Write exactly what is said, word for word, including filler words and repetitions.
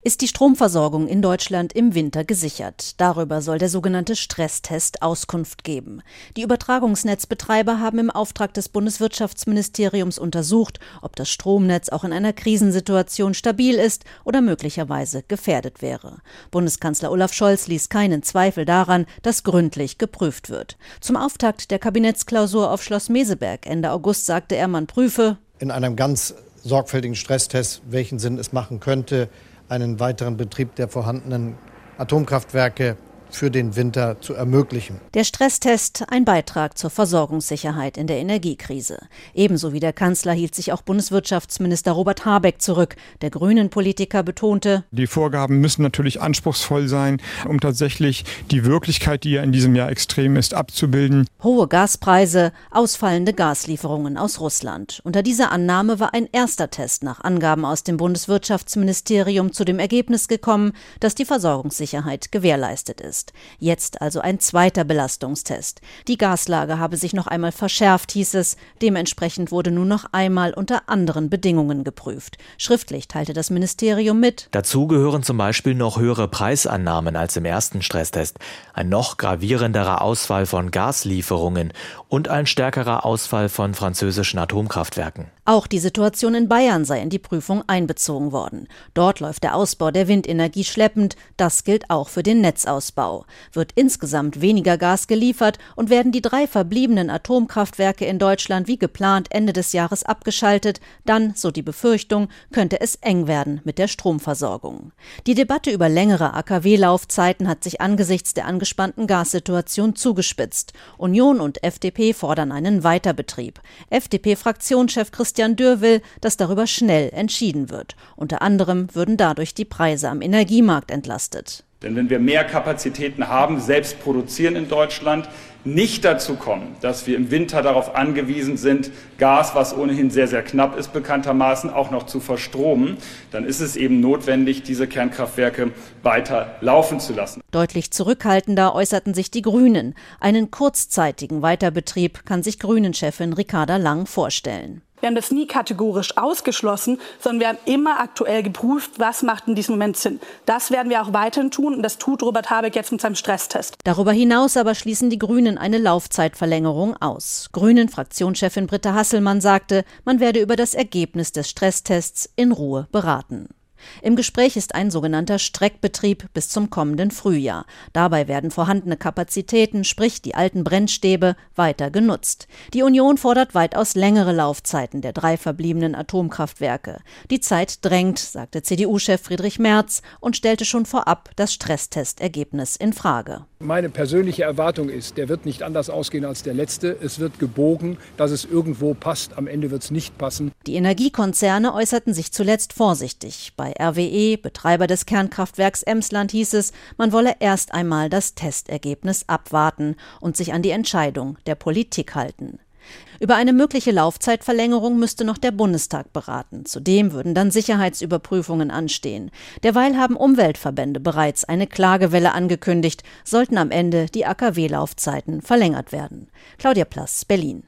Ist die Stromversorgung in Deutschland im Winter gesichert? Darüber soll der sogenannte Stresstest Auskunft geben. Die Übertragungsnetzbetreiber haben im Auftrag des Bundeswirtschaftsministeriums untersucht, ob das Stromnetz auch in einer Krisensituation stabil ist oder möglicherweise gefährdet wäre. Bundeskanzler Olaf Scholz ließ keinen Zweifel daran, dass gründlich geprüft wird. Zum Auftakt der Kabinettsklausur auf Schloss Meseberg Ende August sagte er, man prüfe in einem ganz sorgfältigen Stresstest, welchen Sinn es machen könnte, einen weiteren Betrieb der vorhandenen Atomkraftwerke für den Winter zu ermöglichen. Der Stresstest, ein Beitrag zur Versorgungssicherheit in der Energiekrise. Ebenso wie der Kanzler hielt sich auch Bundeswirtschaftsminister Robert Habeck zurück. Der Grünen-Politiker betonte, die Vorgaben müssen natürlich anspruchsvoll sein, um tatsächlich die Wirklichkeit, die ja in diesem Jahr extrem ist, abzubilden. Hohe Gaspreise, ausfallende Gaslieferungen aus Russland. Unter dieser Annahme war ein erster Test nach Angaben aus dem Bundeswirtschaftsministerium zu dem Ergebnis gekommen, dass die Versorgungssicherheit gewährleistet ist. Jetzt also ein zweiter Belastungstest. Die Gaslage habe sich noch einmal verschärft, hieß es. Dementsprechend wurde nun noch einmal unter anderen Bedingungen geprüft. Schriftlich teilte das Ministerium mit. Dazu gehören zum Beispiel noch höhere Preisannahmen als im ersten Stresstest, ein noch gravierenderer Ausfall von Gaslieferungen und ein stärkerer Ausfall von französischen Atomkraftwerken. Auch die Situation in Bayern sei in die Prüfung einbezogen worden. Dort läuft der Ausbau der Windenergie schleppend. Das gilt auch für den Netzausbau. Wird insgesamt weniger Gas geliefert und werden die drei verbliebenen Atomkraftwerke in Deutschland wie geplant Ende des Jahres abgeschaltet, dann, so die Befürchtung, könnte es eng werden mit der Stromversorgung. Die Debatte über längere A K W-Laufzeiten hat sich angesichts der angespannten Gassituation zugespitzt. Union und F D P fordern einen Weiterbetrieb. F D P-Fraktionschef Christian Dürr will, dass darüber schnell entschieden wird. Unter anderem würden dadurch die Preise am Energiemarkt entlastet. Denn wenn wir mehr Kapazitäten haben, selbst produzieren in Deutschland, nicht dazu kommen, dass wir im Winter darauf angewiesen sind, Gas, was ohnehin sehr, sehr knapp ist, bekanntermaßen auch noch zu verstromen, dann ist es eben notwendig, diese Kernkraftwerke weiter laufen zu lassen. Deutlich zurückhaltender äußerten sich die Grünen. Einen kurzzeitigen Weiterbetrieb kann sich Grünen-Chefin Ricarda Lang vorstellen. Wir haben das nie kategorisch ausgeschlossen, sondern wir haben immer aktuell geprüft, was macht in diesem Moment Sinn. Das werden wir auch weiterhin tun und das tut Robert Habeck jetzt mit seinem Stresstest. Darüber hinaus aber schließen die Grünen eine Laufzeitverlängerung aus. Grünen-Fraktionschefin Britta Hasselmann sagte, man werde über das Ergebnis des Stresstests in Ruhe beraten. Im Gespräch ist ein sogenannter Streckbetrieb bis zum kommenden Frühjahr. Dabei werden vorhandene Kapazitäten, sprich die alten Brennstäbe, weiter genutzt. Die Union fordert weitaus längere Laufzeiten der drei verbliebenen Atomkraftwerke. Die Zeit drängt, sagte C D U-Chef Friedrich Merz und stellte schon vorab das Stresstestergebnis in Frage. Meine persönliche Erwartung ist, der wird nicht anders ausgehen als der letzte. Es wird gebogen, dass es irgendwo passt. Am Ende wird es nicht passen. Die Energiekonzerne äußerten sich zuletzt vorsichtig. Bei R W E, Betreiber des Kernkraftwerks Emsland, hieß es, man wolle erst einmal das Testergebnis abwarten und sich an die Entscheidung der Politik halten. Über eine mögliche Laufzeitverlängerung müsste noch der Bundestag beraten. Zudem würden dann Sicherheitsüberprüfungen anstehen. Derweil haben Umweltverbände bereits eine Klagewelle angekündigt, sollten am Ende die A K W-Laufzeiten verlängert werden. Claudia Plass, Berlin.